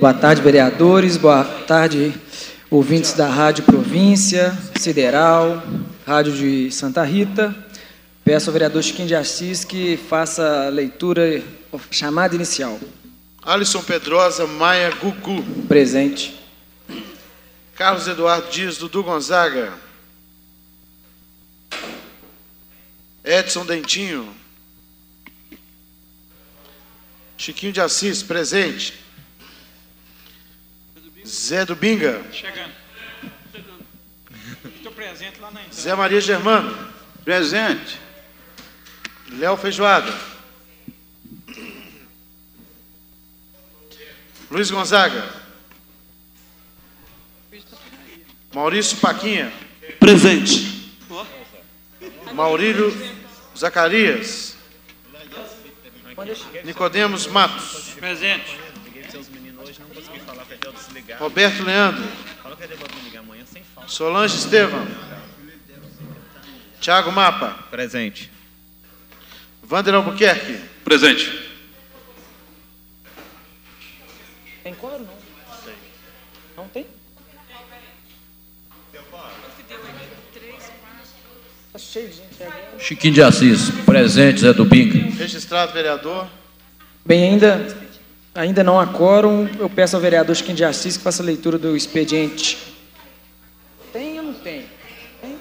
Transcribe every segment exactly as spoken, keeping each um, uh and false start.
Boa tarde, vereadores. Boa tarde, ouvintes da Rádio Província, Sideral, Rádio de Santa Rita. Peço ao vereador Chiquinho de Assis que faça a leitura, chamada inicial. Alisson Pedrosa Maia Gugu. Presente. Carlos Eduardo Dias Dudu Gonzaga. Edson Dentinho. Chiquinho de Assis, presente. Zé do Binga. Chegando. Estou presente lá na entrada. Zé Maria Germano. Presente. Léo Feijoada. Luiz Gonzaga. Maurício Paquinha. Presente. Maurílio Zacarias. Nicodemos Matos. Presente. Roberto Leandro. Solange Estevam. Tiago Mapa. Presente. Wander Albuquerque. Presente. Tem quórum, não? Não tem? Está cheio de gente agora. Chiquinho de Assis, presente, Zé do Binga. Registrado, vereador. Bem, ainda, ainda não há quórum. Eu peço ao vereador Chiquinho de Assis que faça a leitura do expediente. Tem ou não tem? Tem?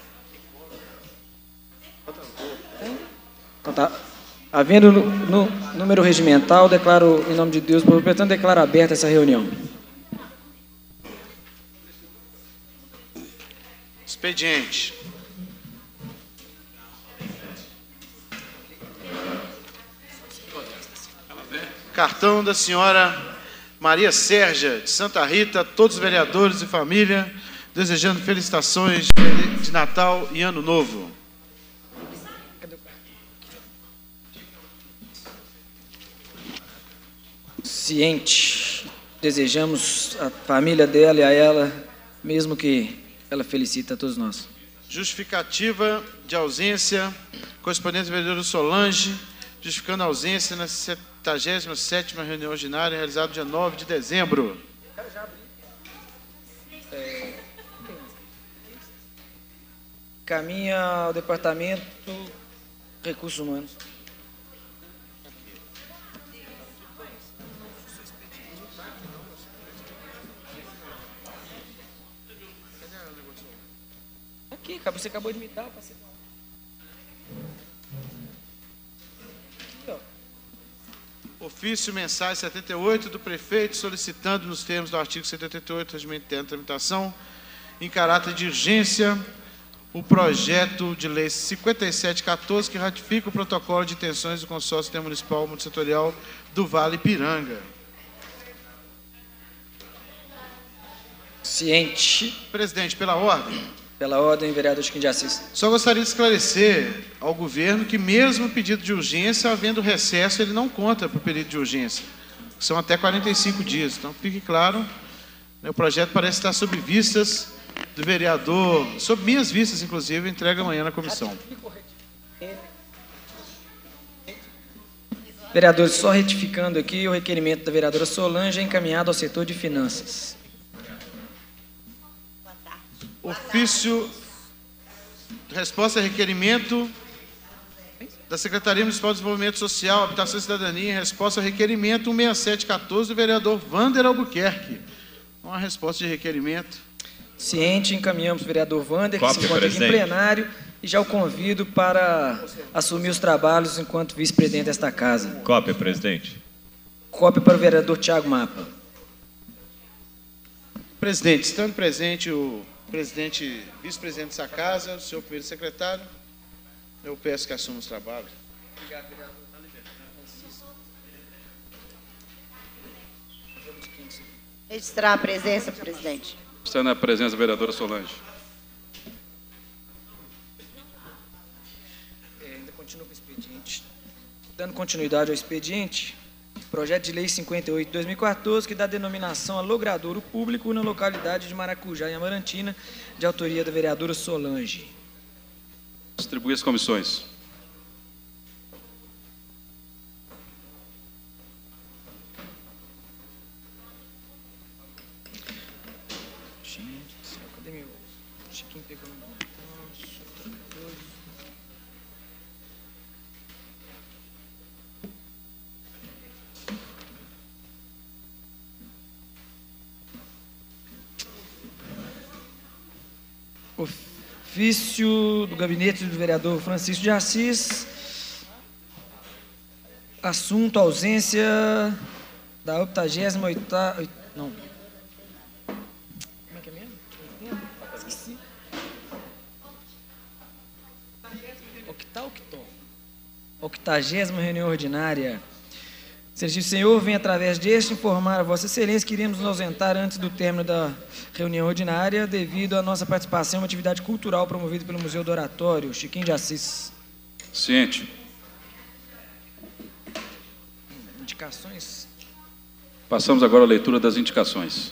Tem? Então tá. Havendo no, no número regimental, declaro, em nome de Deus, portanto, declaro aberta essa reunião. Expediente. Cartão da senhora Maria Sérgia, de Santa Rita, todos os vereadores e família, desejando felicitações de Natal e Ano Novo. Ciente, desejamos a família dela e a ela, mesmo que ela felicite a todos nós. Justificativa de ausência, correspondente ao vereador Solange, justificando a ausência na setagésima sétima reunião ordinária, realizada dia nove de dezembro. É, caminha ao Departamento de Recursos Humanos. Aqui, você acabou de me dar. Aqui, ó. Ofício mensagem setenta e oito do prefeito, solicitando, nos termos do artigo setenta e oito, regimento interno de tramitação, em caráter de urgência, o projeto de lei cinquenta e sete quatorze, que ratifica o protocolo de intenções do consórcio intermunicipal multissetorial do Vale Piranga. Ciente. Presidente, pela ordem. Pela ordem, vereador Chiquinho de Assis. Só gostaria de esclarecer ao governo que mesmo o pedido de urgência, havendo recesso, ele não conta para o período de urgência. São até quarenta e cinco dias. Então, fique claro, né, o projeto parece estar sob vistas do vereador, sob minhas vistas, inclusive, entrega amanhã na comissão. Vereadores, só retificando aqui, o requerimento da vereadora Solange é encaminhado ao setor de finanças. Ofício, resposta a requerimento da Secretaria Municipal de Desenvolvimento Social, Habitação e Cidadania, resposta ao requerimento cento e sessenta e sete quatorze do vereador Wander Albuquerque. Uma resposta de requerimento. Ciente, encaminhamos o vereador Wander, que Cópia, se encontra aqui em presidente. plenário, e já o convido para assumir os trabalhos enquanto vice-presidente desta casa. Cópia, presidente. Cópia para o vereador Tiago Mapa. Presidente, estando presente o presidente, vice-presidente dessa casa, o senhor primeiro secretário, eu peço que assuma os trabalhos. Obrigado, vereador. Registrar a presença, presidente. Está na presença da vereadora Solange. É, ainda continua com o expediente. Dando continuidade ao expediente, projeto de lei cinquenta e oito de dois mil e quatorze, que dá denominação a logradouro público na localidade de Maracujá, em Amarantina, de autoria da vereadora Solange. Distribui as comissões. Gente do céu, cadê meu? Chiquinho pegou no ofício do gabinete do vereador Francisco de Assis, assunto ausência da octagésima oitava, não, como é que é mesmo? Esqueci. Octá, octó. Octagésima reunião ordinária. Excelentíssimo Senhor, vem através deste informar a Vossa Excelência que iremos nos ausentar antes do término da reunião ordinária devido à nossa participação em uma atividade cultural promovida pelo Museu do Oratório, Chiquinho de Assis. Ciente. Indicações. Passamos agora à leitura das indicações.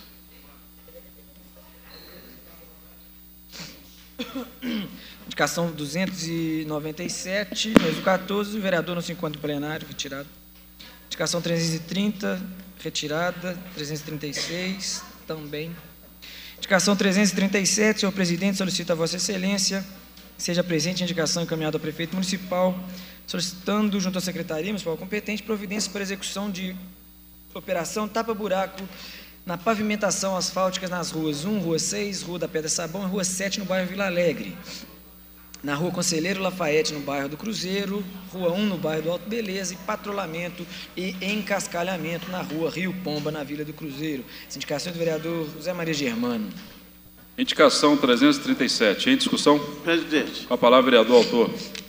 Indicação duzentos e noventa e sete, mês do quatorze, o vereador não se encontra em plenário, retirado. Indicação trezentos e trinta, retirada. trezentos e trinta e seis, também. Indicação trezentos e trinta e sete, senhor presidente, solicita a Vossa Excelência que seja presente a indicação encaminhada ao prefeito municipal, solicitando, junto à Secretaria Municipal competente, providências para execução de operação tapa-buraco na pavimentação asfáltica nas ruas um, Rua seis, Rua da Pedra Sabão e Rua sete, no bairro Vila Alegre. Na Rua Conselheiro Lafayette, no bairro do Cruzeiro, Rua um, no bairro do Alto Beleza, e patrulhamento e encascalhamento na Rua Rio Pomba, na Vila do Cruzeiro. Essa indicação do vereador José Maria Germano. Indicação trezentos e trinta e sete. Em discussão? Presidente. Com a palavra, vereador autor.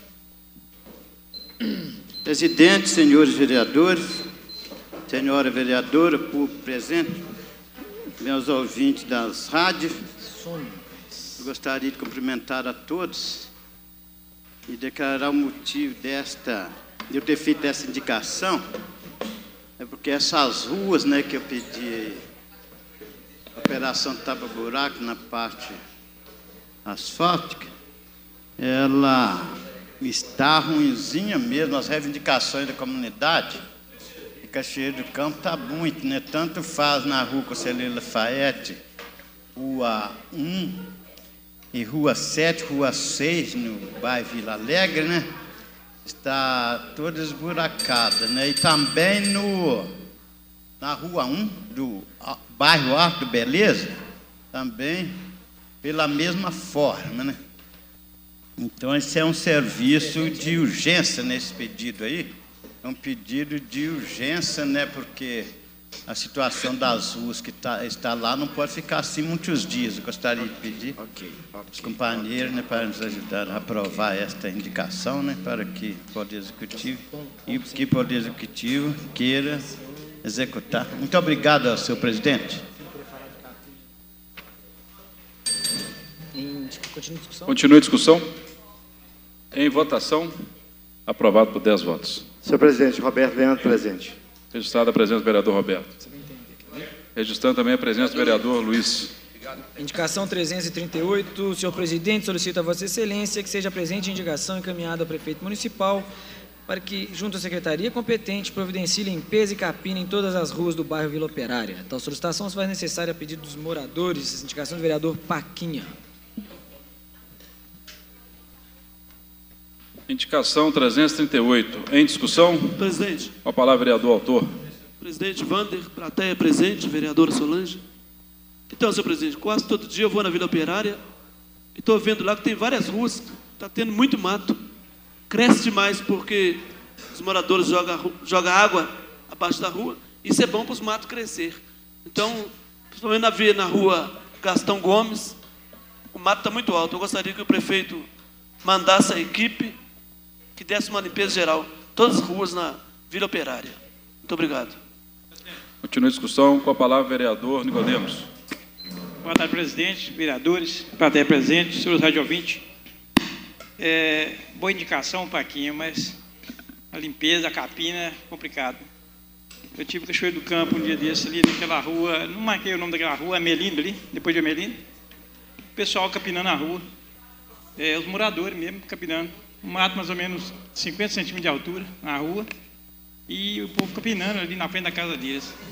Presidente, senhores vereadores, senhora vereadora, público presente, meus ouvintes das rádios, eu gostaria de cumprimentar a todos e declarar o motivo desta, de eu ter feito essa indicação, é porque essas ruas, né, que eu pedi operação tapa-buraco na parte asfáltica, ela está ruimzinha mesmo, as reivindicações da comunidade. E Cachoeiro do Campo está muito, né? Tanto faz na Rua Conselheiro Lafayette, Rua um, e Rua sete, Rua seis, no bairro Vila Alegre, né? Está toda esburacada, né? E também no, na Rua um, do bairro Alto Beleza, também pela mesma forma, né? Então, esse é um serviço de urgência nesse pedido aí. É um pedido de urgência, né? Porque a situação das ruas que tá, está lá não pode ficar assim muitos dias. Eu gostaria de pedir okay, okay, aos companheiros, okay, né, para nos ajudar a aprovar esta indicação, né? Para que o Poder Executivo e que o Poder Executivo queira executar. Muito obrigado ao senhor presidente. Continua a discussão. Continua a discussão. Em votação, aprovado por dez votos. Senhor presidente, Roberto Leandro, presente. Registrada a presença do vereador Roberto. Registrando também a presença do vereador Luiz. Indicação trezentos e trinta e oito, senhor presidente, solicita a Vossa Excelência que seja presente a indicação encaminhada ao prefeito municipal para que, junto à secretaria competente, providencie limpeza e capina em todas as ruas do bairro Vila Operária. Tal solicitação se faz necessária a pedido dos moradores. Essa indicação do vereador Paquinha. Indicação trezentos e trinta e oito. Em discussão? Presidente. Com a palavra, vereador autor. Presidente Vander, plateia presente, vereadora Solange. Então, senhor presidente, quase todo dia eu vou na Vila Operária e estou vendo lá que tem várias ruas, está tendo muito mato. Cresce demais porque os moradores jogam, jogam água abaixo da rua. Isso é bom para os matos crescer. Então, principalmente na, na rua Gastão Gomes, o mato está muito alto. Eu gostaria que o prefeito mandasse a equipe que desse uma limpeza geral, todas as ruas na Vila Operária. Muito obrigado. Continua a discussão. Com a palavra, vereador Nicodemos. Boa tarde, presidente, vereadores, plateia presente, senhores rádio ouvintes. É, boa indicação, Paquinha, mas a limpeza, a capina é complicado. Eu tive o Cachoeiro do Campo um dia desse ali naquela rua, não marquei o nome daquela rua, Amelindo ali, depois de Amelindo. O pessoal capinando a rua, é, os moradores mesmo capinando. Um mato mais ou menos cinquenta centímetros de altura na rua e o povo capinando ali na frente da casa deles.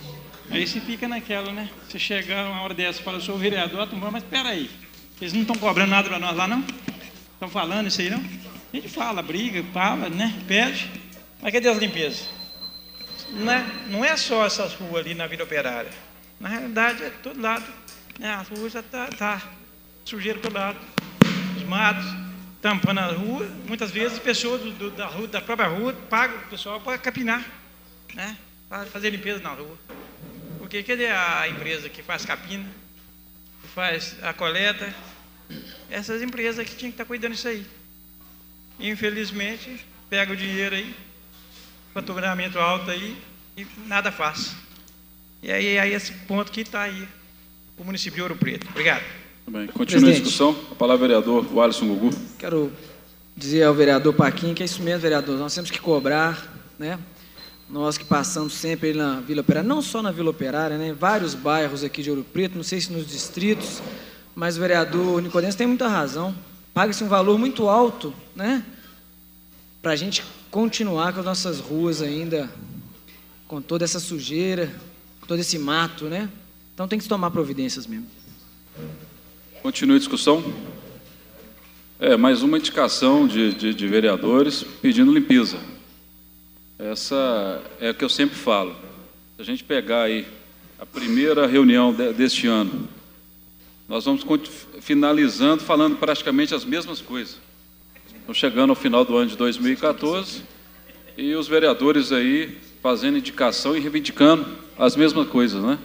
Aí você fica naquela, né? Você chega uma hora dessa e fala, eu sou o vereador, tu mas espera aí. Eles não estão cobrando nada para nós lá, não? Estão falando isso aí, não? A gente fala, briga, fala, né? Pede. Mas cadê as limpezas? Não é, não é só essas ruas ali na Vila Operária. Na realidade, é todo lado. Né? As ruas já tá, tá sujeira todo lado. Os matos, tampando a rua. Muitas vezes as pessoas do, do, da, rua, da própria rua pagam o pessoal para capinar, né? Para fazer limpeza na rua. Porque cadê a empresa que faz capina, que faz a coleta? Essas empresas que tinham que estar cuidando disso aí. Infelizmente, pega o dinheiro aí, faturamento alto aí, e nada faz. E aí é esse ponto que está aí, o município de Ouro Preto. Obrigado. Muito bem. Continua a discussão. A palavra ao vereador Alisson Gugu. Quero dizer ao vereador Paquim que é isso mesmo, vereador. Nós temos que cobrar, né? Nós que passamos sempre na Vila Operária, não só na Vila Operária, né? Em vários bairros aqui de Ouro Preto, não sei se nos distritos, mas o vereador Nicodemos tem muita razão. Paga-se um valor muito alto, né? Para a gente continuar com as nossas ruas ainda, com toda essa sujeira, com todo esse mato, né? Então tem que se tomar providências mesmo. Continua a discussão. É, mais uma indicação de, de, de vereadores pedindo limpeza. Essa é o que eu sempre falo. Se a gente pegar aí a primeira reunião de, deste ano, nós vamos finalizando falando praticamente as mesmas coisas. Estamos chegando ao final do ano de dois mil e quatorze e os vereadores aí fazendo indicação e reivindicando as mesmas coisas, né?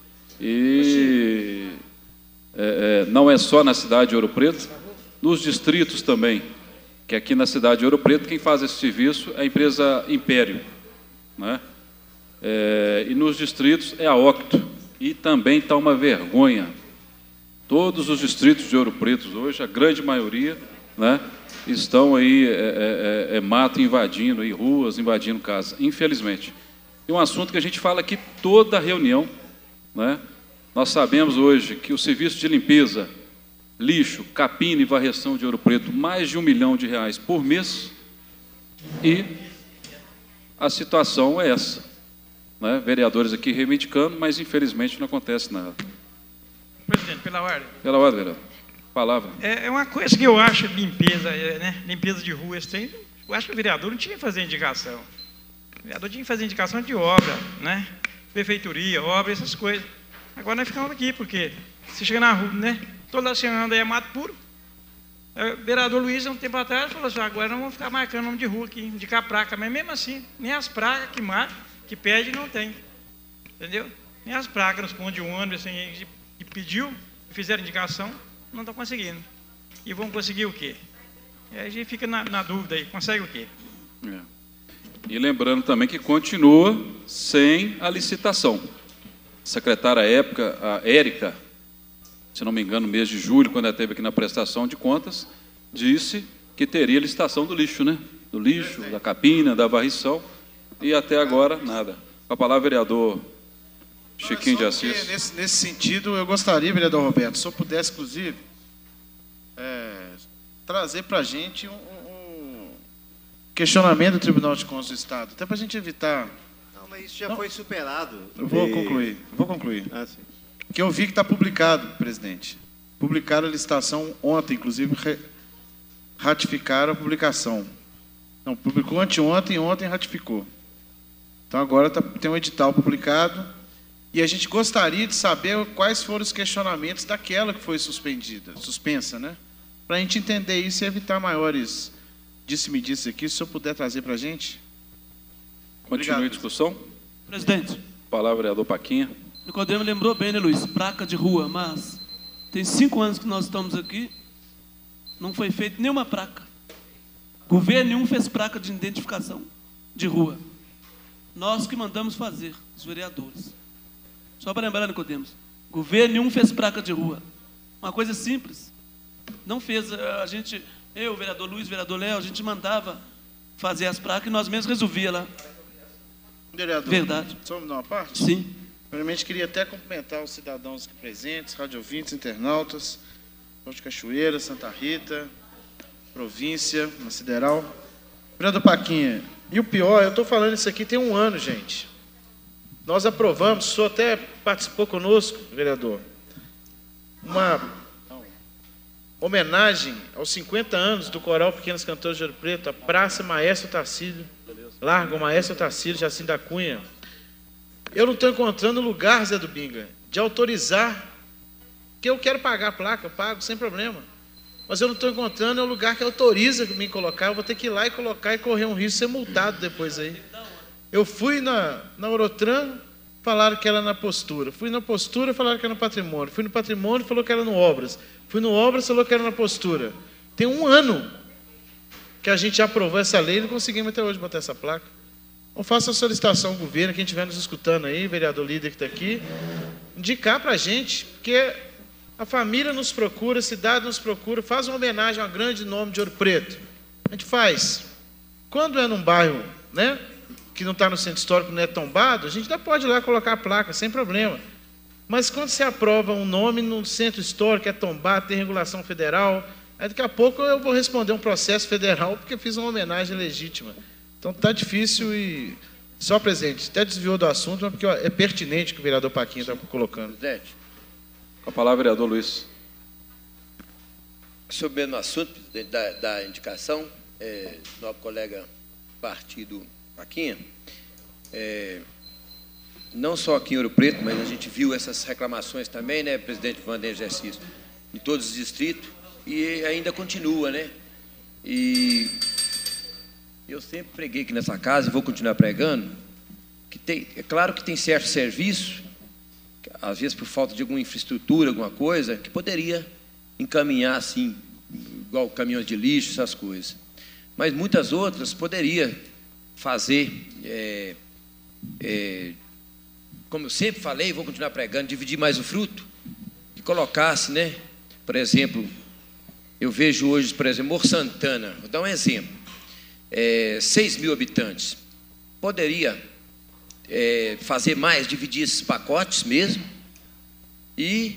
E é, é, não é só na cidade de Ouro Preto, nos distritos também, que aqui na cidade de Ouro Preto quem faz esse serviço é a empresa Império, né? É, e nos distritos é a Octo, e também está uma vergonha. Todos os distritos de Ouro Preto hoje, a grande maioria, né, estão aí, é, é, é, mato invadindo, aí, ruas invadindo casas, infelizmente. E um assunto que a gente fala aqui toda reunião, né? Nós sabemos hoje que o serviço de limpeza, lixo, capina e varreção de Ouro Preto, mais de um milhão de reais por mês, e a situação é essa, né? Vereadores aqui reivindicando, mas infelizmente não acontece nada. Presidente, pela ordem. Pela ordem, vereador. Palavra. É, é uma coisa que eu acho limpeza, é, né? Limpeza de ruas, tem, eu acho que o vereador não tinha que fazer indicação. O vereador tinha que fazer indicação de obra, né? Prefeitoria, obra, essas coisas. Agora nós ficamos aqui, porque você chega na rua, né? Toda semana aí é mato puro. O vereador Luiz, há um tempo atrás, falou assim, agora não vamos ficar marcando nome de rua aqui, indicar placa, mas mesmo assim, nem as placas que marcam, que pede, não tem. Entendeu? Nem as placas nos pontos de ônibus, assim, que pediu, fizeram indicação, não estão conseguindo. E vão conseguir o quê? E aí a gente fica na, na dúvida aí, consegue o quê? É. E lembrando também que continua sem a licitação. A secretária à época, a Érica, se não me engano, no mês de julho, quando ela esteve aqui na prestação de contas, disse que teria licitação do lixo, né? Do lixo, da capina, da varrição, e até agora nada. Com a palavra, vereador Chiquinho de Assis. Nesse, nesse sentido, eu gostaria, vereador Roberto, se eu pudesse, inclusive, é, trazer para a gente um, um questionamento do Tribunal de Contas do Estado, até para a gente evitar... Não, mas isso já Não. foi superado. Eu vou E- concluir, vou concluir. Ah, sim. Que eu vi que está publicado, presidente. Publicaram a licitação ontem, inclusive re- ratificaram a publicação. Não, publicou anteontem e ontem ratificou. Então agora tá, tem um edital publicado e a gente gostaria de saber quais foram os questionamentos daquela que foi suspendida, suspensa, né? Para a gente entender isso e evitar maiores disse-me-disse aqui, se eu puder trazer para a gente. Continua a Obrigado. discussão. Presidente, Palavra, vereador Paquinha. Nicodemo lembrou bem, né, Luiz? Placa de rua, mas tem cinco anos que nós estamos aqui, não foi feita nenhuma placa. Governo nenhum fez placa de identificação de rua. Nós que mandamos fazer, os vereadores. Só para lembrar, Nicodemos, governo nenhum fez placa de rua. Uma coisa simples. Não fez, a gente, eu, o vereador Luiz, o vereador Léo, a gente mandava fazer as placas e nós mesmos resolvia lá. Vereador, Verdade. só me dar uma parte? Sim. Primeiramente, queria até cumprimentar os cidadãos aqui presentes, radiovintes, internautas, Porto de Cachoeira, Santa Rita, província, na Sideral. Vereador Paquinha, e o pior, eu estou falando isso aqui tem um ano, gente. nós aprovamos, o senhor até participou conosco, vereador, uma homenagem aos cinquenta anos do Coral Pequenos Cantores de Ouro Preto, a Praça Maestro Tarcílio, Largo Maestro Tarcílio, Jacinto da Cunha. Eu não estou encontrando lugar, Zé do Binga, de autorizar, que eu quero pagar a placa, eu pago sem problema. Mas eu não estou encontrando é o lugar que autoriza me colocar, eu vou ter que ir lá e colocar e correr um risco de ser multado depois aí. Eu fui na, na Orotran, falaram que era na postura. Fui na postura, falaram que era no patrimônio. Fui no patrimônio, falou que era no obras. Fui no obras, falou que era na postura. Tem um ano que a gente já aprovou essa lei e não conseguimos até hoje botar essa placa. Então faça a solicitação ao governo, quem estiver nos escutando aí, vereador líder que está aqui, indicar para a gente, porque a família nos procura, a cidade nos procura, faz uma homenagem ao grande nome de Ouro Preto. A gente faz. Quando é num bairro, né, que não está no centro histórico, não é tombado, a gente ainda pode ir lá colocar a placa, sem problema. Mas quando você aprova um nome no centro histórico, é tombado, tem regulação federal, aí daqui a pouco eu vou responder um processo federal porque fiz uma homenagem legítima. Então está difícil e... Só, presidente, até desviou do assunto, mas porque é pertinente o que o vereador Paquinha está colocando. Presidente. Com a palavra, vereador Luiz. Sobre o mesmo assunto, presidente, da, da indicação, é, nosso colega partido Paquinha, é, não só aqui em Ouro Preto, mas a gente viu essas reclamações também, né, presidente Wander exercício, em todos os distritos, e ainda continua, né? E eu sempre preguei aqui nessa casa, e vou continuar pregando, que tem, é claro que tem certo serviço, às vezes por falta de alguma infraestrutura, alguma coisa, que poderia encaminhar assim, igual caminhões de lixo, essas coisas. Mas muitas outras poderia fazer, é, é, como eu sempre falei, vou continuar pregando, dividir mais o fruto, e colocasse, né, por exemplo, eu vejo hoje, por exemplo, Morro Santana, vou dar um exemplo, é, seis mil habitantes, poderia é, fazer mais, dividir esses pacotes mesmo, e,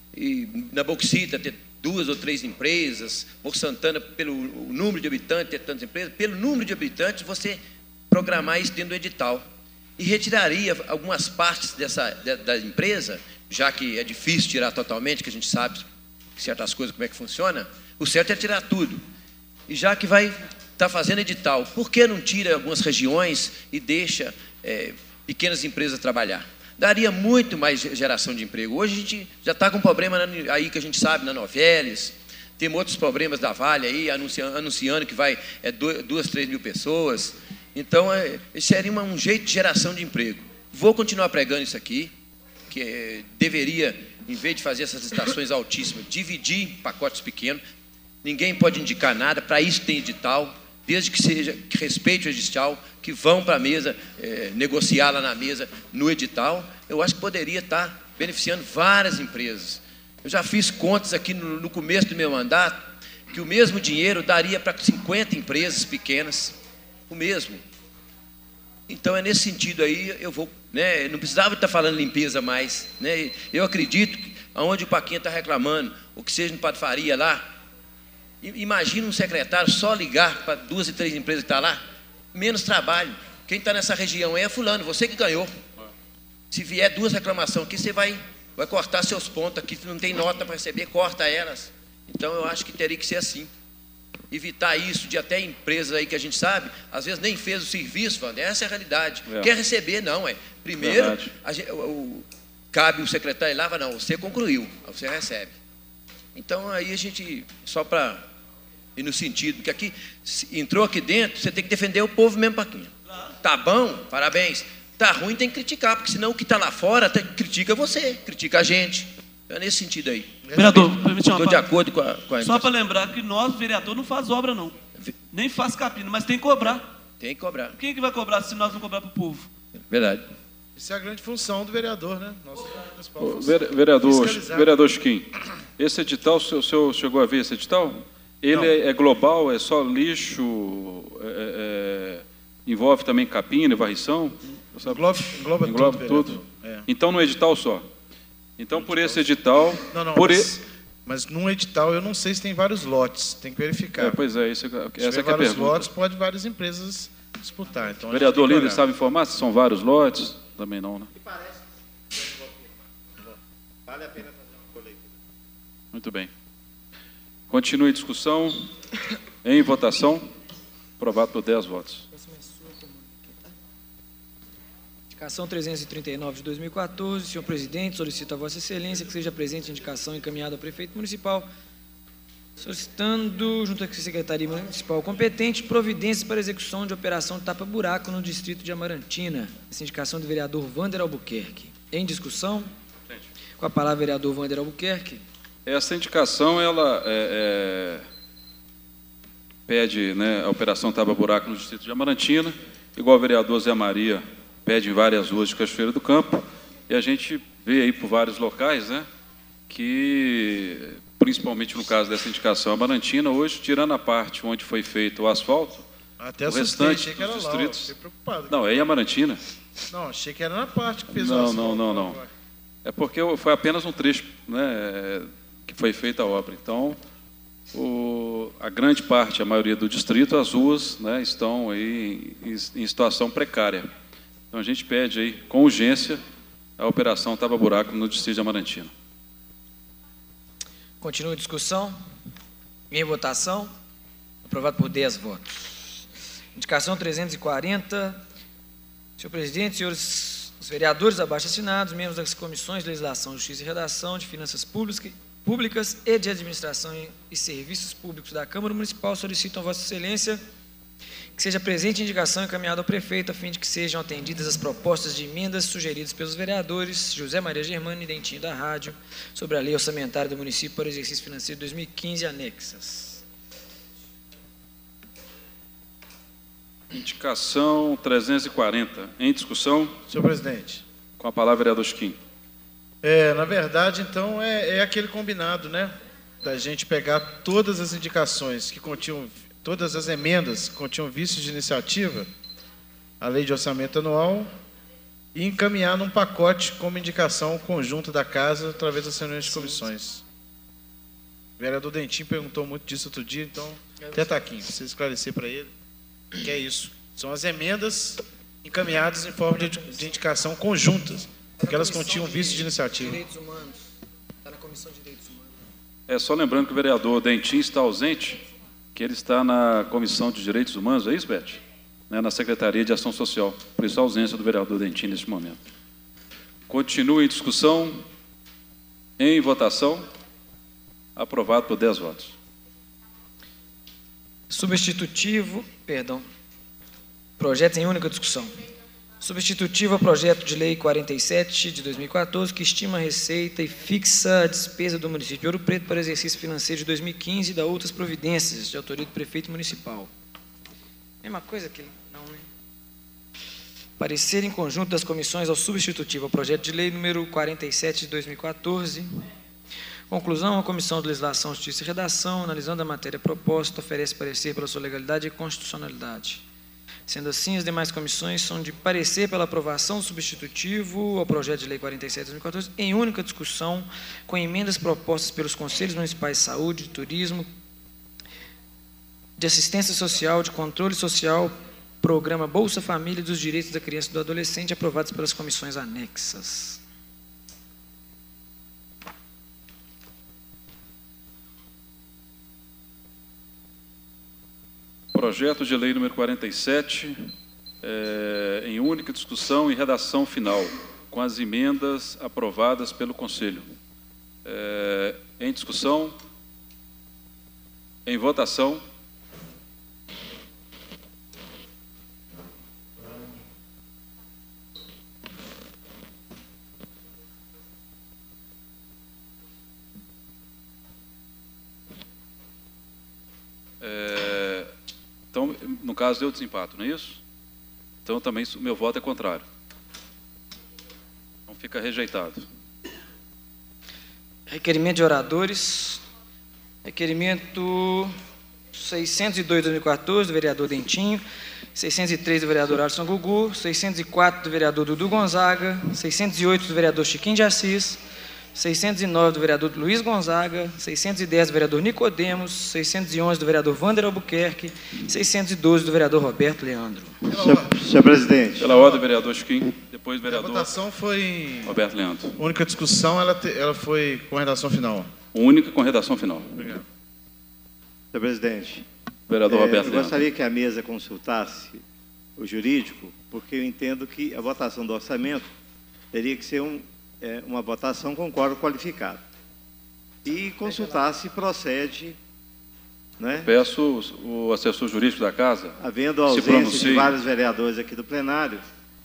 e na Bauxita ter duas ou três empresas, Morro Santana, pelo número de habitantes, ter tantas empresas, pelo número de habitantes, você programar isso dentro do edital. E retiraria algumas partes dessa, da, da empresa, já que é difícil tirar totalmente, que a gente sabe certas coisas, como é que funciona, o certo é tirar tudo. E já que vai estar fazendo edital, por que não tira algumas regiões e deixa é, pequenas empresas trabalhar? Daria muito mais geração de emprego. Hoje a gente já está com um problema aí que a gente sabe, na Novelis, tem outros problemas da Vale aí, anunciando, anunciando que vai é, duas, três mil pessoas. Então, é, seria uma, um jeito de geração de emprego. Vou continuar pregando isso aqui, que é, deveria, em vez de fazer essas licitações altíssimas, dividir em pacotes pequenos. Ninguém pode indicar nada, para isso tem edital, desde que seja que respeite o edital, que vão para a mesa, é, negociar lá na mesa, no edital. Eu acho que poderia estar beneficiando várias empresas. Eu já fiz contas aqui no, no começo do meu mandato, que o mesmo dinheiro daria para cinquenta empresas pequenas, o mesmo. Então, é nesse sentido aí, eu vou, né, não precisava estar falando limpeza mais, né? Eu acredito que aonde o Paquinha está reclamando, o que seja no Patifaria lá, imagina um secretário só ligar para duas e três empresas que estão lá, menos trabalho. Quem está nessa região é fulano, você que ganhou. Se vier duas reclamações aqui, você vai, vai cortar seus pontos aqui, não tem nota para receber, corta elas. Então, eu acho que teria que ser assim. Evitar isso de até empresas aí que a gente sabe, às vezes nem fez o serviço, Wander, essa é a realidade. É. Quer receber, não, é. Primeiro, a gente, o, o, cabe o secretário ir lá, não, você concluiu, você recebe. Então, aí a gente, só para ir no sentido, que aqui, entrou aqui dentro, você tem que defender o povo mesmo, Paquinha. Tá bom, parabéns. Tá ruim, tem que criticar, porque senão o que está lá fora tem, critica você, critica a gente. É nesse sentido aí. Vereador, permite uma Estou de acordo com a, com a Só para lembrar que nós, vereador, não faz obra, não. Nem faz capina, mas tem que cobrar. Tem que cobrar. Quem é que vai cobrar se nós não cobrar para o povo? Verdade. Isso é a grande função do vereador, né? Nossa principal função. Vereador, vereador Chiquinho, esse edital, o senhor, o senhor chegou a ver esse edital? Ele é, é global, é só lixo, é, é, envolve também capina e varrição? Engloba, engloba, engloba tudo. tudo. É. Então, no edital só? Então, por esse edital... Não, não, por mas, e... mas num edital eu não sei se tem vários lotes, tem que verificar. É, pois é, isso, se essa tiver é, que é a vários pergunta. lotes, pode várias empresas disputar. Então, o vereador líder sabe informar se são vários lotes? também não, né? Parece. Vale a pena fazer uma coleta. Muito bem. Continue a discussão. Em votação. Aprovado por dez votos. Indicação trezentos e trinta e nove de dois mil e quatorze. Senhor presidente, solicito a Vossa Excelência que seja presente a indicação encaminhada ao prefeito municipal, solicitando, junto à Secretaria Municipal competente, providências para execução de operação tapa-buraco no distrito de Amarantina. Essa indicação do vereador Wander Albuquerque. Em discussão. Com a palavra, vereador Wander Albuquerque. Essa indicação, ela é, é, pede, né, a operação tapa-buraco no distrito de Amarantina, igual o vereador Zé Maria pede em várias ruas de Cachoeira do Campo, e a gente vê aí por vários locais, né, que, principalmente no caso dessa indicação Amarantina, hoje, tirando a parte onde foi feito o asfalto, Até o restante que era dos lá, distritos... fiquei preocupado. Não, é em Amarantina. Não, achei que era na parte que fez o Não, asfalto. não, não, não. É porque foi apenas um trecho, né, que foi feita a obra. Então, o, a grande parte, a maioria do distrito, as ruas, né, estão aí em, em situação precária. Então, a gente pede aí, com urgência, a operação tapa-buraco no distrito de Amarantina. Continua a discussão. Em votação. Aprovado por dez votos. Indicação trezentos e quarenta. Senhor presidente, senhores os vereadores abaixo assinados, membros das comissões de legislação, justiça e redação, de finanças públicas, públicas e de administração e serviços públicos da Câmara Municipal solicitam a Vossa Excelência que seja presente a indicação encaminhada ao prefeito a fim de que sejam atendidas as propostas de emendas sugeridas pelos vereadores José Maria Germano e Dentinho da Rádio sobre a lei orçamentária do município para o exercício financeiro de dois mil e quinze, anexas. Indicação trezentos e quarenta. Em discussão. Senhor presidente. Com a palavra, vereador Chiquinho. É, na verdade, então, é, é aquele combinado, né? Da gente pegar todas as indicações que continham, todas as emendas que continham vícios de iniciativa, a lei de orçamento anual, e encaminhar num pacote como indicação conjunta da casa através das reuniões de comissões. O vereador Dentinho perguntou muito disso outro dia, então, até está aqui, precisa esclarecer para ele. Que é isso. São as emendas encaminhadas em forma de, de indicação conjuntas, porque elas continham vício de iniciativa. Direitos humanos. Está na Comissão de Direitos Humanos. É só lembrando que o vereador Dentinho está ausente, que ele está na Comissão de Direitos Humanos, é isso, Beth? Né, na Secretaria de Ação Social. Por isso a ausência do vereador Dentinho neste momento. Continua em discussão. Em votação. Aprovado por dez votos. Substitutivo, perdão, projeto em única discussão. Substitutivo ao projeto de lei quarenta e sete de dois mil e quatorze, que estima a receita e fixa a despesa do município de Ouro Preto para o exercício financeiro de dois mil e quinze e da outras providências de autoria do prefeito municipal. Mesma coisa que não, né? Parecer em conjunto das comissões ao substitutivo ao projeto de lei número quarenta e sete de dois mil e quatorze. Conclusão, a Comissão de Legislação, Justiça e Redação, analisando a matéria proposta, oferece parecer pela sua legalidade e constitucionalidade. Sendo assim, as demais comissões são de parecer pela aprovação substitutivo ao projeto de lei quarenta e sete de dois mil e quatorze, em única discussão, com emendas propostas pelos Conselhos Municipais de Saúde, de Turismo, de Assistência Social, de Controle Social, Programa Bolsa Família e dos Direitos da Criança e do Adolescente, aprovados pelas comissões anexas. Projeto de lei número quarenta e sete, é, em única discussão e redação final, com as emendas aprovadas pelo Conselho. É, em discussão, em votação. É, então, no caso, deu desempate, não é isso? Então, também, o meu voto é contrário. Então, fica rejeitado. Requerimento de oradores. Requerimento seiscentos e dois de dois mil e quatorze, do vereador Dentinho. seiscentos e três do vereador Alisson Gugu. seiscentos e quatro do vereador Dudu Gonzaga. seiscentos e oito do vereador Chiquinho de Assis. seiscentos e nove do vereador Luiz Gonzaga, seiscentos e dez do vereador Nicodemos, seiscentos e onze do vereador Wander Albuquerque, seiscentos e doze do vereador Roberto Leandro. Senhor, senhor presidente. Pela ordem, vereador Chiquinho, depois vereador... A votação foi... Roberto Leandro. A única discussão, ela, te, ela foi com redação final. Única com redação final. Obrigado. Senhor presidente. Vereador é, Roberto eu Leandro. gostaria que a mesa consultasse o jurídico, porque eu entendo que a votação do orçamento teria que ser um, é, uma votação com quórum qualificado. E consultar se procede, né? Peço o, o assessor jurídico da casa, havendo a se ausência pronuncie. de vários vereadores aqui do plenário.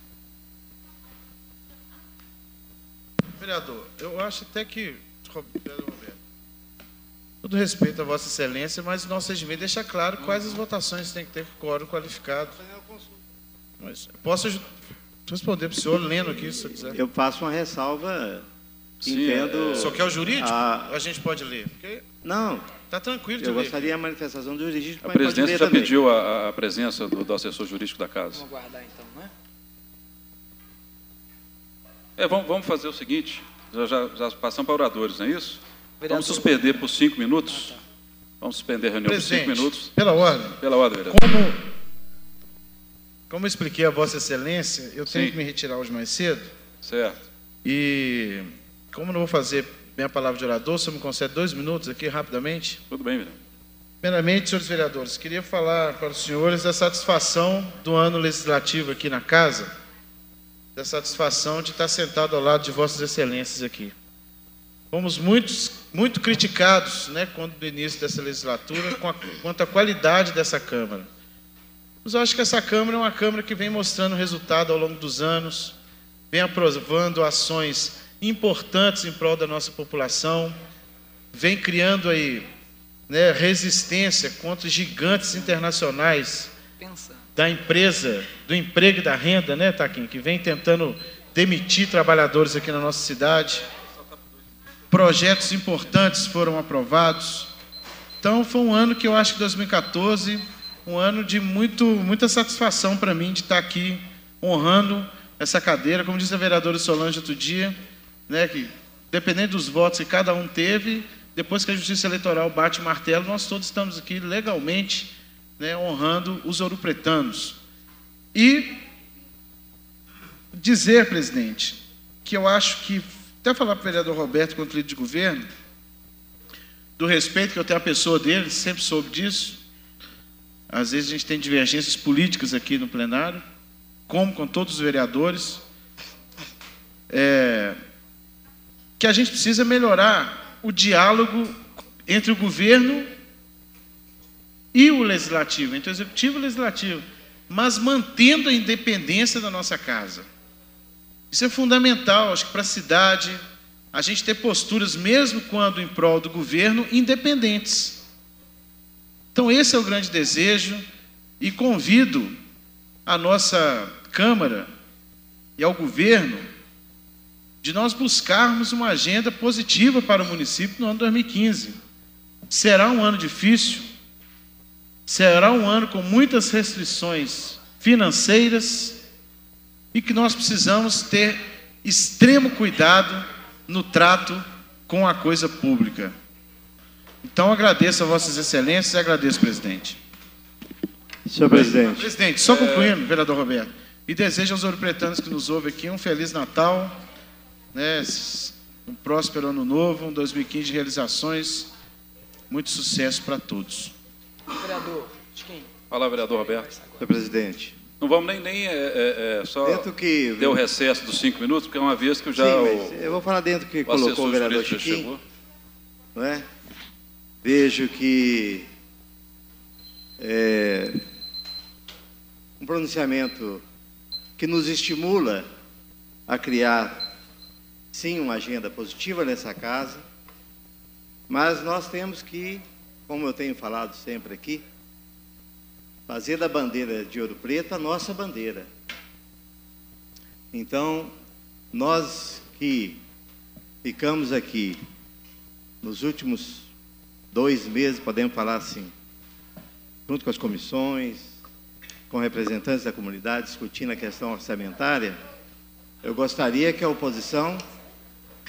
Vereador, eu acho até que... Vereador Roberto, todo respeito a Vossa Excelência, mas o nosso regimento deixa claro quais as votações tem que ter quórum qualificado. Mas posso responder para o senhor lendo aqui, se eu quiser. Eu faço uma ressalva, Sim, entendo... É... Só que é o jurídico? A... A gente pode ler? Porque... Não. Está tranquilo de Eu ler. gostaria a manifestação do jurídico. A presidência já também. pediu a, a presença do, do assessor jurídico da casa. Vamos aguardar então, né? É, vamos, vamos fazer o seguinte, já, já, já passamos para oradores, não é isso? Vereador. Vamos suspender por cinco minutos. Ah, tá. Vamos suspender a reunião Presidente, por cinco minutos. Pela ordem. Pela ordem, vereador. Como, como eu expliquei a Vossa Excelência, eu tenho Sim. que me retirar hoje mais cedo. Certo. E como não vou fazer minha palavra de orador, se eu me concede dois minutos aqui, rapidamente. Tudo bem, vereador. Primeiramente, senhores vereadores, queria falar para os senhores da satisfação do ano legislativo aqui na casa, da satisfação de estar sentado ao lado de Vossas Excelências aqui. Fomos muitos, muito criticados, né, quando do início dessa legislatura, com a, quanto à qualidade dessa Câmara. Mas eu acho que essa Câmara é uma Câmara que vem mostrando resultado ao longo dos anos, vem aprovando ações importantes em prol da nossa população, vem criando aí, né, resistência contra gigantes internacionais da empresa, do emprego e da renda, né, Taquinho, que vem tentando demitir trabalhadores aqui na nossa cidade. Projetos importantes foram aprovados. Então, foi um ano que eu acho que dois mil e quatorze, um ano de muito, muita satisfação para mim de estar aqui honrando essa cadeira. Como disse a vereadora Solange outro dia, né, que dependendo dos votos que cada um teve, depois que a Justiça Eleitoral bate o martelo, nós todos estamos aqui legalmente, né, honrando os ouropretanos. E dizer, presidente, que eu acho que, até falar para o vereador Roberto, quanto líder de governo, do respeito que eu tenho à pessoa dele, sempre soube disso. Às vezes a gente tem divergências políticas aqui no plenário, como com todos os vereadores, é, que a gente precisa melhorar o diálogo entre o governo e o legislativo, entre o executivo e o legislativo, mas mantendo a independência da nossa casa. Isso é fundamental, acho que para a cidade, a gente ter posturas, mesmo quando em prol do governo, independentes. Então esse é o grande desejo, e convido a nossa Câmara e ao governo de nós buscarmos uma agenda positiva para o município no ano dois mil e quinze. Será um ano difícil, será um ano com muitas restrições financeiras e que nós precisamos ter extremo cuidado no trato com a coisa pública. Então, agradeço a Vossas Excelências e agradeço, presidente. Senhor presidente. Presidente, só concluindo, vereador Roberto, e desejo aos ouropretanos que nos ouvem aqui um Feliz Natal, né, um próspero ano novo, um dois mil e quinze de realizações, muito sucesso para todos. Vereador Chiquinho. Fala, vereador Roberto. Senhor presidente. Não vamos nem, nem é, é, é, só dentro que, ter o recesso dos cinco minutos, porque é uma vez que eu já... Sim, o, mas eu vou falar dentro que o colocou o vereador jurídico já Chiquinho, chegou. não é? Vejo que é, um pronunciamento que nos estimula a criar, sim, uma agenda positiva nessa casa, mas nós temos que, como eu tenho falado sempre aqui, fazer da bandeira de Ouro Preto a nossa bandeira. Então, nós que ficamos aqui nos últimos dois meses, podemos falar assim, junto com as comissões, com representantes da comunidade, discutindo a questão orçamentária, eu gostaria que a oposição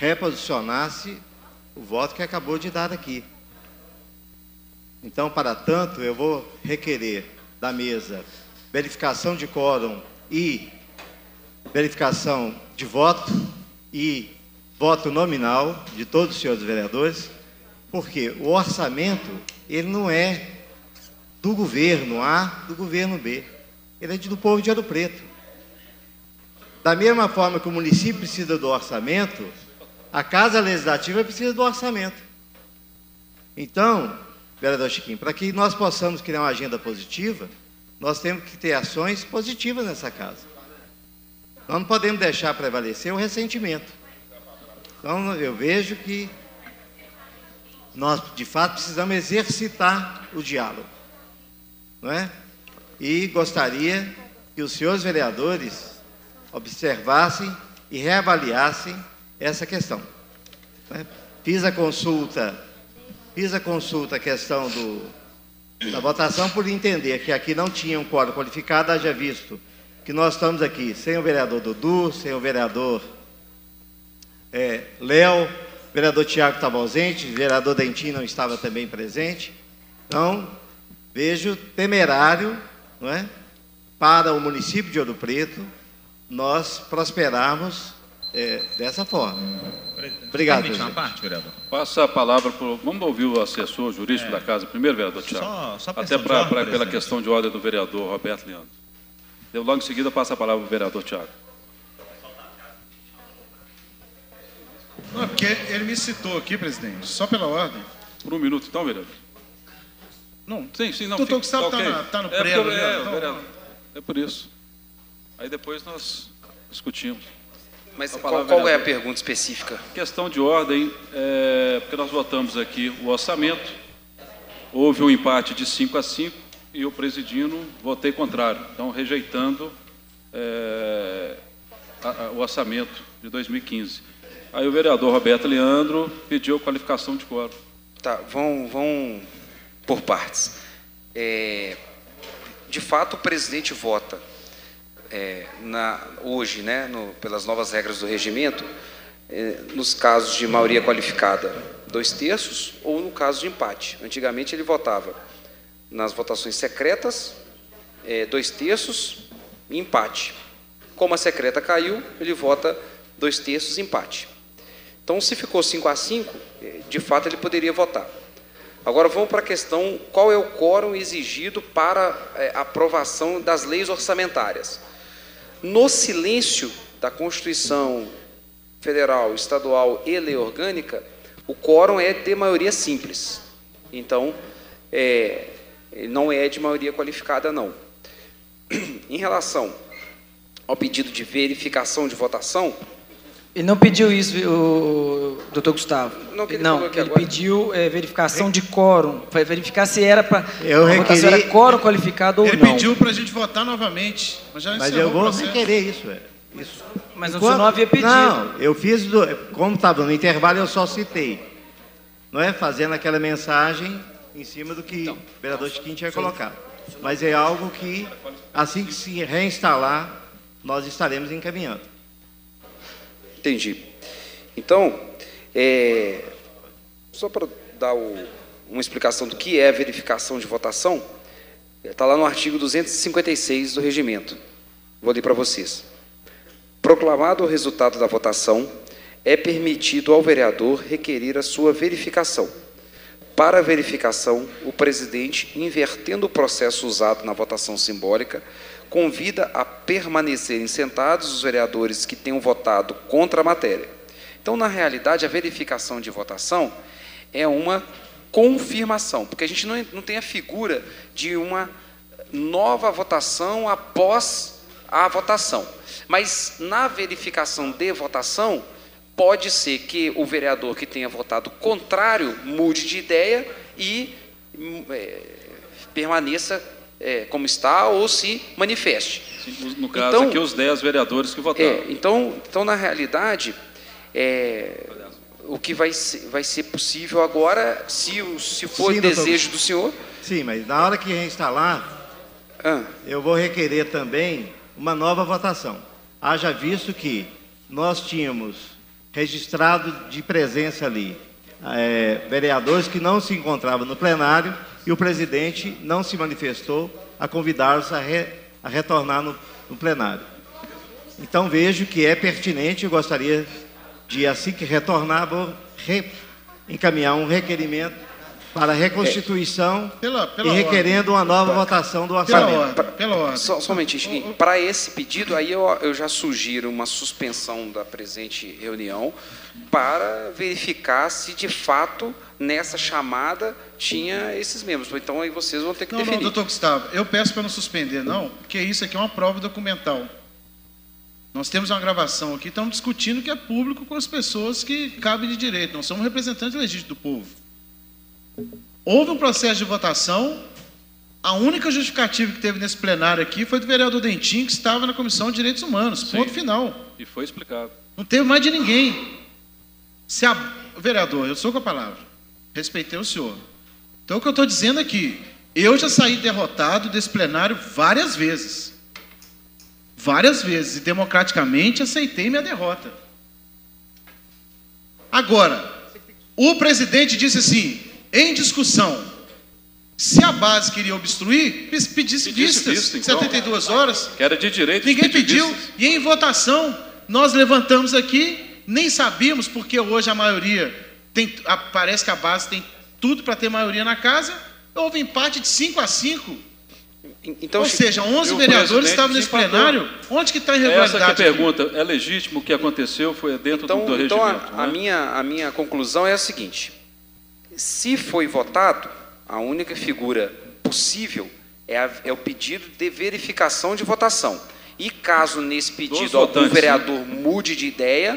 reposicionasse o voto que acabou de dar aqui. Então, para tanto, eu vou requerer da mesa verificação de quórum e verificação de voto e voto nominal de todos os senhores vereadores, porque o orçamento, ele não é do governo A, do governo B, ele é do povo de Ouro Preto. Da mesma forma que o município precisa do orçamento, a Casa Legislativa precisa do orçamento. Então, vereador Chiquinho, para que nós possamos criar uma agenda positiva, nós temos que ter ações positivas nessa casa. Nós não podemos deixar prevalecer o ressentimento. Então, eu vejo que nós, de fato, precisamos exercitar o diálogo, não é? E gostaria que os senhores vereadores observassem e reavaliassem essa questão, né? Fiz a consulta, fiz a consulta a questão do, da votação por entender que aqui não tinha um quórum qualificado, haja visto que nós estamos aqui sem o vereador Dudu, sem o vereador é, Léo, o vereador Tiago estava ausente, o vereador Dentinho não estava também presente. Então, vejo temerário, não é, para o município de Ouro Preto nós prosperarmos é, dessa forma. Obrigado, presidente. Uma parte, vereador. Passa a palavra para... Vamos ouvir o assessor jurídico é. da casa primeiro, vereador Tiago. Só, só Até pra, pra, pela questão de ordem do vereador Roberto Leandro. Eu, logo em seguida, passo a palavra para o vereador Tiago. Não, porque ele me citou aqui, presidente, só pela ordem. Por um minuto, então, vereador. Não, sim, sim, não. O doutor Gustavo está okay. tá, tá no é prelo. Porque, é, então, vereador, é por isso. Aí depois nós discutimos. Mas qual, qual é a pergunta específica? Questão de ordem, é, porque nós votamos aqui o orçamento, houve um empate de cinco a cinco e eu, presidindo, votei contrário, então rejeitando é, a, a, o orçamento de dois mil e quinze. Aí o vereador Roberto Leandro pediu qualificação de quórum. Tá, vão, vão por partes. É, de fato, o presidente vota É, na, hoje, né, no, pelas novas regras do regimento, é, nos casos de maioria qualificada, dois terços, ou no caso de empate. Antigamente ele votava nas votações secretas, é, dois terços e empate. Como a secreta caiu, ele vota dois terços e empate. Então, se ficou cinco a cinco, de fato ele poderia votar. Agora vamos para a questão, qual é o quórum exigido para é, aprovação das leis orçamentárias. No silêncio da Constituição Federal, Estadual e Lei Orgânica, o quórum é de maioria simples. Então, é, não é de maioria qualificada, não. Em relação ao pedido de verificação de votação... Ele não pediu isso, o doutor Gustavo. Não, que ele, não, ele agora... pediu é, verificação de quórum, para verificar se era para a votação era quórum qualificado ou ele não. Ele pediu para a gente votar novamente, mas já Mas eu vou requerer isso, é. isso. Mas Enquanto... o senhor não havia pedido. Não, eu fiz, do... como estava no intervalo, eu só citei. Não é fazendo aquela mensagem em cima do que então, o vereador Chiquinho tinha colocado. Mas é algo que, assim que se reinstalar, nós estaremos encaminhando. Entendi. Então, é, só para dar o, uma explicação do que é verificação de votação, está lá no artigo duzentos e cinquenta e seis do regimento. Vou ler para vocês. Proclamado o resultado da votação, é permitido ao vereador requerer a sua verificação. Para a verificação, o presidente, invertendo o processo usado na votação simbólica, convida a permanecerem sentados os vereadores que tenham votado contra a matéria. Então, na realidade, a verificação de votação é uma confirmação, porque a gente não, não tem a figura de uma nova votação após a votação. Mas, na verificação de votação, pode ser que o vereador que tenha votado contrário mude de ideia e é, permaneça É, como está, ou se manifeste. Sim, no caso então, aqui, os dez vereadores que votaram. É, então, então, na realidade, é, o que vai ser, vai ser possível agora, se, se for Sim, desejo doutor. do senhor... Sim, mas na hora que reinstalar, ah. eu vou requerer também uma nova votação. Haja visto que nós tínhamos registrado de presença ali. É, vereadores que não se encontravam no plenário e o presidente não se manifestou a convidá-los a, re, a retornar no, no plenário. Então, vejo que é pertinente, eu gostaria de, assim que retornar, vou re, encaminhar um requerimento para a reconstituição é. pela, pela e requerendo ordem. uma nova pra, votação do orçamento. Pela ordem. Pela ordem. Só, somente, para esse pedido, aí eu, eu já sugiro uma suspensão da presente reunião para verificar se, de fato, nessa chamada tinha esses membros. Então, aí vocês vão ter que não, definir. Não, doutor Gustavo, eu peço para não suspender, não, porque isso aqui é uma prova documental. Nós temos uma gravação aqui, estamos discutindo que é público com as pessoas que cabem de direito. Nós somos representantes legítimos do povo. Houve um processo de votação, a única justificativa que teve nesse plenário aqui foi do vereador Dentinho, que estava na Comissão de Direitos Humanos, Sim. ponto final. E foi explicado. Não teve mais de ninguém. Se a... Vereador, eu sou com a palavra, respeitei o senhor. Então, o que eu estou dizendo aqui, eu já saí derrotado desse plenário várias vezes. Várias vezes, e democraticamente aceitei minha derrota. Agora, o presidente disse assim, em discussão, se a base queria obstruir, pedisse, pedisse vistas, vista, então, setenta e duas horas. Que era de direito. Ninguém pediu, vistas. E em votação, nós levantamos aqui, nem sabíamos, porque hoje a maioria, tem, a, parece que a base tem tudo para ter maioria na casa, houve empate de cinco a cinco. Então, ou seja, onze vereadores estavam nesse plenário. Onde que está a irregularidade? Essa que é a pergunta. É legítimo o que aconteceu? Foi dentro então, do, do então regimento? Então, a, né? a, minha, a minha conclusão é a seguinte. Se foi votado, a única figura possível é, a, é o pedido de verificação de votação. E caso nesse pedido algum votantes, vereador sim. mude de ideia,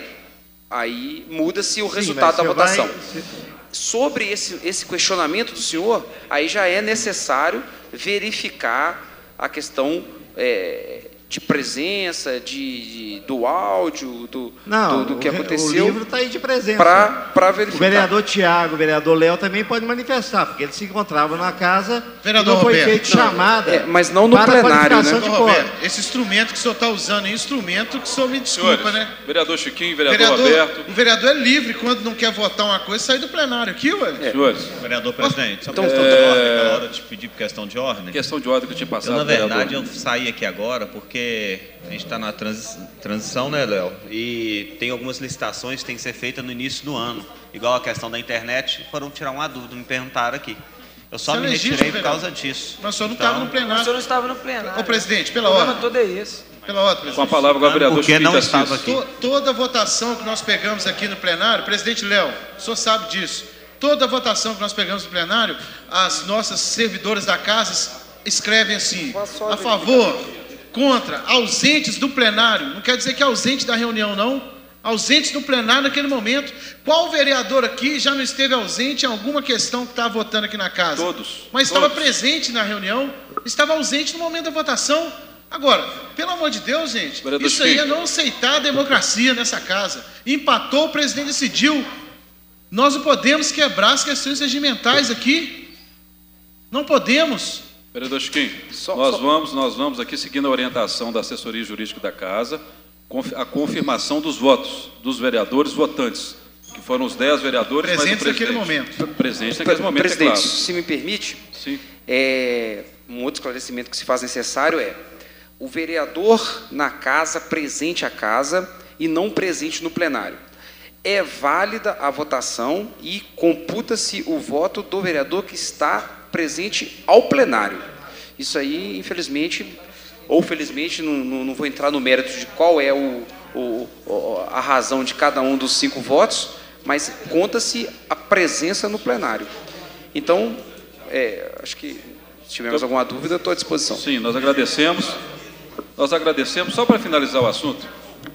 aí muda-se o sim, resultado da votação. Vai... Sobre esse, esse questionamento do senhor, aí já é necessário verificar a questão é, de presença, de, de, do áudio, do, Não, do, do que o, aconteceu. O livro está aí de presença. Para verificar. O vereador Tiago, o vereador Léo também pode manifestar, porque eles se encontravam na casa vereador e não foi Roberto, feita chamada. É, mas não no plenário, né? Roberto, esse instrumento que o senhor está usando é instrumento que o senhor me desculpa, Senhores, né? Vereador Chiquinho, vereador, vereador Roberto. O vereador é livre quando não quer votar uma coisa, sair do plenário aqui, ué. É. Senhores. Vereador presidente, só então, questão é... de ordem, aquela hora de pedir por questão de ordem. Questão de ordem que eu tinha passado. Eu, na verdade, vereador. eu saí aqui agora porque a gente está na transi transição, né, Léo? E tem algumas licitações que têm que ser feitas no início do ano. Igual a questão da internet, foram tirar uma dúvida, me perguntaram aqui. Eu só Você me é retirei legítimo, por causa disso. Mas o senhor não então, estava no plenário. O senhor não estava no plenário. Ô, presidente, pela hora. O ordem. problema todo é esse. Pela ordem, presidente. Com a palavra agora, vereador Porque não estava aqui. To, toda votação que nós pegamos aqui no plenário, presidente Léo, o senhor sabe disso. Toda votação que nós pegamos no plenário, as nossas servidoras da casa escrevem assim, a favor, contra, ausentes do plenário. Não quer dizer que é ausente da reunião, não. Ausentes do plenário naquele momento. Qual vereador aqui já não esteve ausente em alguma questão que estava votando aqui na casa? Todos. Mas todos. estava presente na reunião, estava ausente no momento da votação. Agora, pelo amor de Deus, gente, vereador isso aí Chico. é não aceitar a democracia nessa casa. Empatou, o presidente decidiu. Nós não podemos quebrar as questões regimentais aqui. Não podemos. Vereador Chiquinho, Só- nós, só- Vamos, nós vamos aqui seguindo a orientação da assessoria jurídica da Casa, conf- a confirmação dos votos dos vereadores votantes, que foram os dez vereadores, Presentes mais o naquele presidente. momento. Presentes naquele momento, Presidente, é claro. se me permite, Sim. é, um outro esclarecimento que se faz necessário é o vereador na casa, presente à casa e não presente no plenário. É válida a votação e computa-se o voto do vereador que está presente ao plenário. Isso aí, infelizmente, ou felizmente, não, não, não vou entrar no mérito de qual é o, o, o- a razão de cada um dos cinco votos, mas conta-se a presença no plenário. Então, é, acho que se tivermos alguma dúvida, estou à disposição. Sim, nós agradecemos. Nós agradecemos. Só para finalizar o assunto,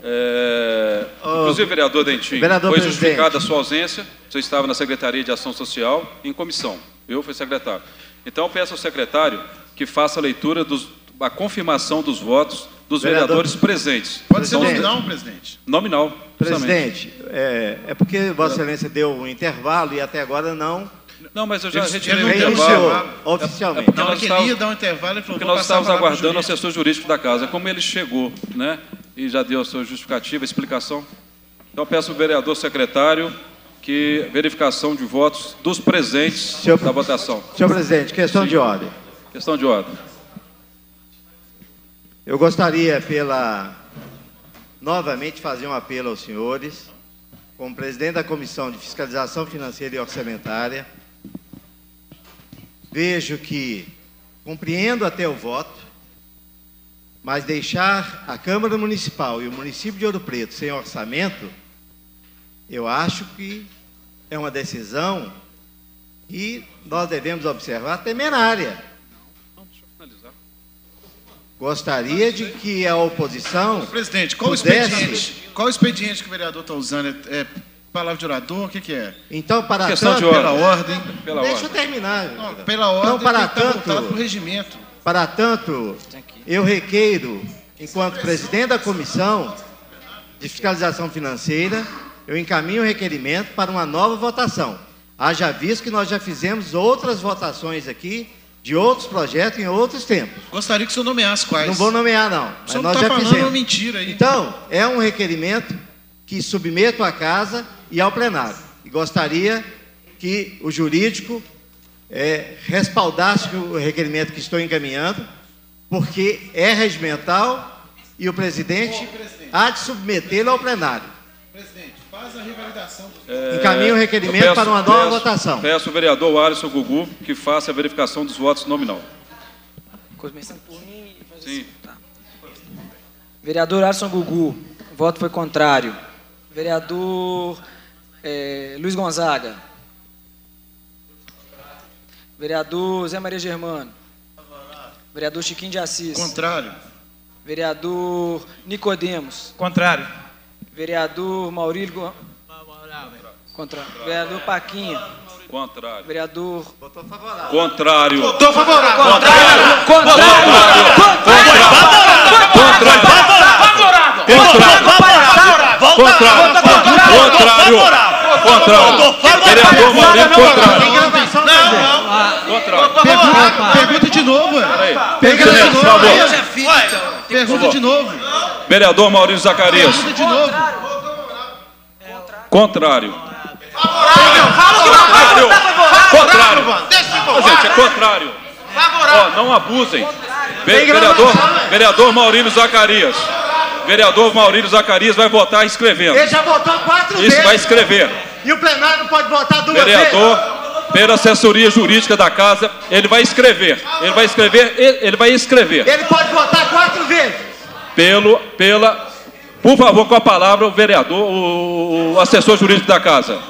é, Ô, inclusive, vereador Dentinho, vereador foi presidente. justificada a sua ausência. Você estava na Secretaria de Ação Social em comissão. Eu fui secretário. Então, eu peço ao secretário que faça a leitura dos, a confirmação dos votos dos Vereador- vereadores presentes. Pode ser Presidente. nominal, presidente. Nominal. justamente. Presidente, é, é porque Vossa Excelência deu um intervalo e até agora não Não, mas eu já Ele- retirei ele o não intervalo. reiniciou oficialmente. É porque Na hora nós que ele estávamos- ia dar um intervalo, ele falou, Porque vou nós passar a estávamos palavra pro aguardando o jurídico. assessor jurídico da casa. Como ele chegou, né, e já deu a sua justificativa, explicação. Então, peço ao vereador secretário que verificação de votos dos presentes Senhor, da votação. Senhor presidente, questão Sim. de ordem. Questão de ordem. Eu gostaria, pela novamente, fazer um apelo aos senhores, como presidente da Comissão de Fiscalização Financeira e Orçamentária. Vejo que compreendo até o voto, mas deixar a Câmara Municipal e o município de Ouro Preto sem orçamento, eu acho que é uma decisão que nós devemos observar temerária. Gostaria de que a oposição... Presidente, qual o pudesse... expediente? Qual o expediente que o vereador está usando? É, é palavra de orador? O que, que é? Então, para Questão tanto... de ordem. Pela ordem. Pela Deixa ordem. eu terminar. Não, pela ordem, então, para tem que estar tanto, voltado para o regimento. Para tanto, eu requeiro, enquanto presidente da Comissão de Fiscalização Financeira, eu encaminho o requerimento para uma nova votação. Haja visto que nós já fizemos outras votações aqui, de outros projetos em outros tempos. Gostaria que o senhor nomeasse quais. Não vou nomear, não. O Mas senhor nós não está já falando fizemos. uma mentira aí. Então, é um requerimento que submeto à casa e ao plenário. E gostaria que o jurídico é, respaldasse o requerimento que estou encaminhando, porque é regimental e o presidente, Bom, presidente. há de submetê-lo ao plenário. Presidente, faz a revalidação. É, Encaminho o requerimento peço, para uma nova peço, votação. Peço ao vereador Alisson Gugu que faça a verificação dos votos nominal. Começando por mim e faz Sim. assim. Tá. Vereador Alisson Gugu, o voto foi contrário. Vereador é, Luiz Gonzaga. Vereador Zé Maria Germano. Vereador Chiquinho de Assis. Contrário. Vereador Nicodemos. Contrário. Vereador Maurílio... Go... Contrário. Vereador Paquinha. Contrário. Vereador... Votou favorável. Contrário. Votou favorável. Contrário. Contrário. Contrário. Contrário. Contrário. Contrário. Contrário. Vereador Maurílio, contrário. Contrário. Pergunta de novo. Pergunta de novo. Pergunta de novo. Vereador Maurício Zacarias. Pergunta de novo. Contrário. Contrário. Contrário. Gente, é contrário. Ó, não abusem. Ve- Vereador, vereador Maurílio Zacarias. Vereador Maurílio Zacarias vai votar escrevendo. Ele já votou quatro Isso vezes. vai escrever. E o plenário não pode votar duas Vereador, vezes. pela assessoria jurídica da casa, ele vai escrever. Ele vai escrever, ele ele vai escrever. Ele pode votar quatro vezes. Pelo, pela, por favor, com a palavra o vereador, o, o assessor jurídico da casa.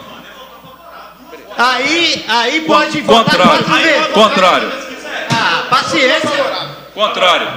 Aí, aí pode votar Contrário. quatro vezes. Contrário. Ah, paciência. Contrário.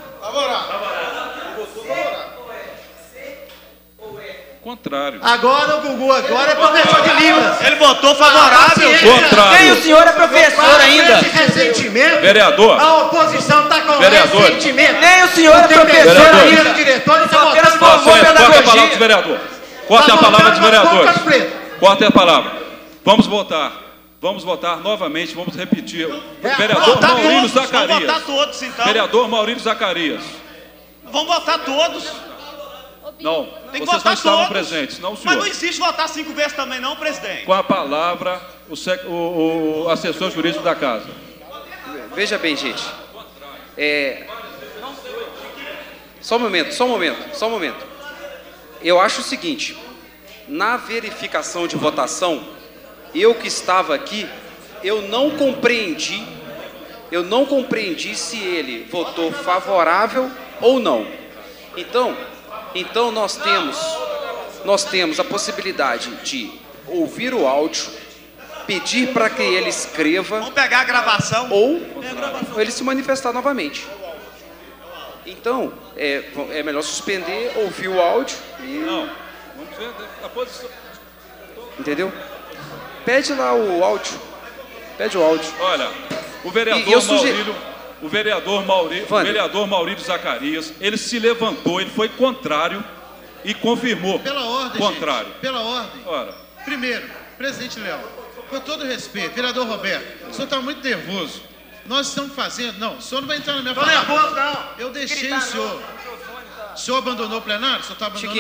Contrário. Agora o Gugu agora é professor de Libras. Ele votou favorável. Contrário. Nem o senhor é professor ainda. Esse ressentimento, Vereador. a oposição está com Vereador. ressentimento. Nem o senhor é Porque professor vereador, ainda. o diretor está Só apenas votando formou Corta a palavra do pedagogia. vereador. Corta Tá a palavra dos votando nas vereadores. bocas pretas. Corta a palavra. Vamos votar. Vamos votar novamente, vamos repetir. É, Vereador votar Maurílio todos, vamos Zacarias. votar todos, então. Vereador Maurílio Zacarias. Vamos votar todos. Não, Tem que vocês não votar estavam todos. presentes, não, Mas não senhor. existe votar cinco vezes também não, presidente. Com a palavra, o, sec- o- o assessor jurídico da casa. Veja bem, gente. É... Só um momento, só um momento, só um momento. Eu acho o seguinte, na verificação de votação, eu que estava aqui, eu não compreendi, eu não compreendi se ele votou favorável ou não. Então, então nós temos, nós temos a possibilidade de ouvir o áudio, pedir para que ele escreva. Vamos pegar a gravação. Ou ele se manifestar novamente. Então, é, é melhor suspender, ouvir o áudio e... Não, vamos ver a posição. Entendeu? Pede lá o áudio. Pede o áudio. Olha, o vereador E eu suge- Maurílio, o vereador Maurílio, o Wander. vereador Maurílio Zacarias, ele se levantou, ele foi contrário e confirmou. Pela ordem, Contrário. gente. Pela ordem. Ora, Primeiro, presidente Léo, com todo respeito, vereador Roberto, o senhor está muito nervoso. Nós estamos fazendo... Não, o senhor não vai entrar na minha Tô palavra. nervoso, não. Eu deixei Gritar, o senhor. O senhor abandonou o plenário? O senhor está abandonando? Chiquinho,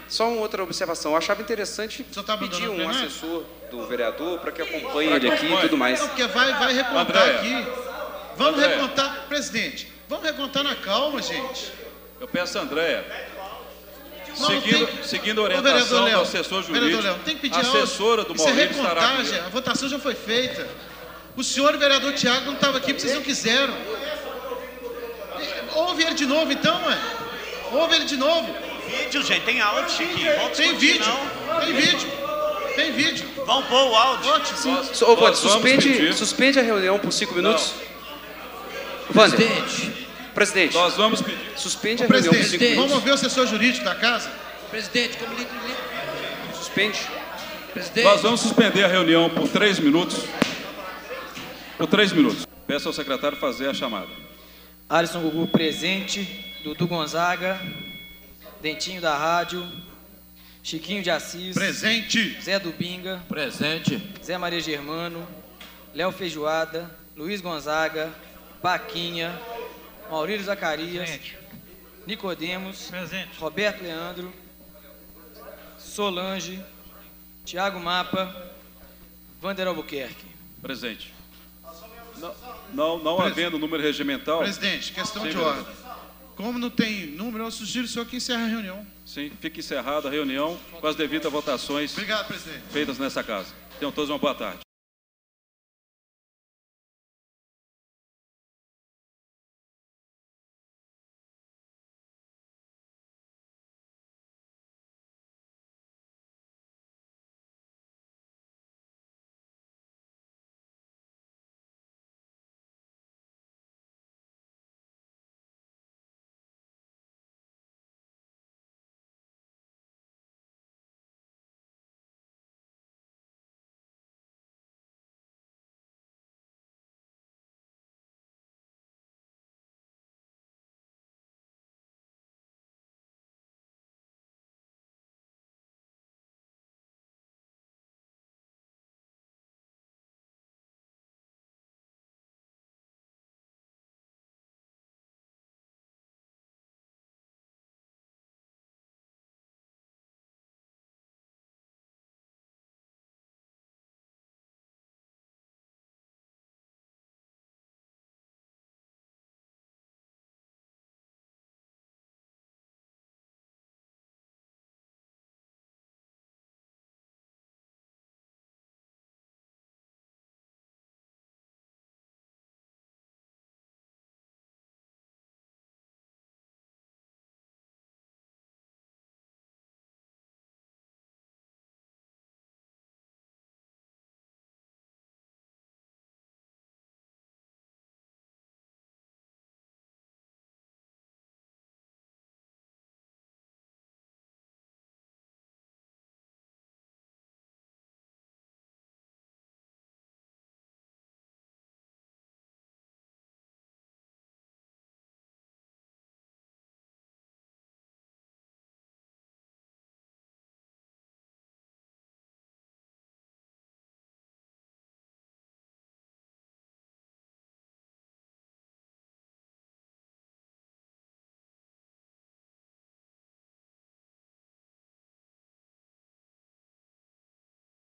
Só uma outra observação. Eu achava interessante tá pedir um plenário? assessor do vereador para que acompanhe ele aqui e tudo mais. Não, porque vai, vai recontar Andréia. aqui. Vamos Andréia. recontar, presidente. Vamos recontar na calma, gente. Eu peço a Andréia, Não, seguindo, tem- seguindo a Ô, orientação vereador Léo, do assessor vereador jurídico, Léo, tem que pedir a assessora áudio. do Isso é Maurício estará recontagem, comigo. a votação já foi feita. O senhor e o vereador Tiago não estavam aqui porque vocês não quiseram. Ouve ele de novo, então, ué. Ouve ele de novo. Vídeo, gente, tem áudio, Chiquinho. Vamos Tem discutir, vídeo, não. tem vídeo, tem vídeo. Vamos pôr o áudio. Ótimo. Nós- Ô, Wander, nós vamos suspende, pedir- suspende a reunião por cinco minutos. Wander, Presidente. presidente, Nós vamos pedir. suspende a Ô, reunião por cinco presidente, vamos minutos. ouvir o assessor jurídico da casa? Presidente, como líder. Suspende. Presidente. Nós vamos suspender a reunião por três minutos. Por três minutos. Peço ao secretário fazer a chamada. Alisson Gugu presente. Dudu Gonzaga. Dentinho da Rádio. Chiquinho de Assis. Presente. Zé Dubinga. Presente. Zé Maria Germano. Léo Feijoada. Luiz Gonzaga. Paquinha. Maurílio Zacarias. Nicodemos. Roberto Leandro. Solange. Tiago Mapa. Vander Albuquerque. Presente. Não, não, não havendo número regimental. Presidente, questão Sim, de vereador. ordem. Como não tem número, eu sugiro o senhor que encerre a reunião. Sim, fica encerrada a reunião com as devidas votações Obrigado, presidente. feitas nessa casa. Tenham todos uma boa tarde.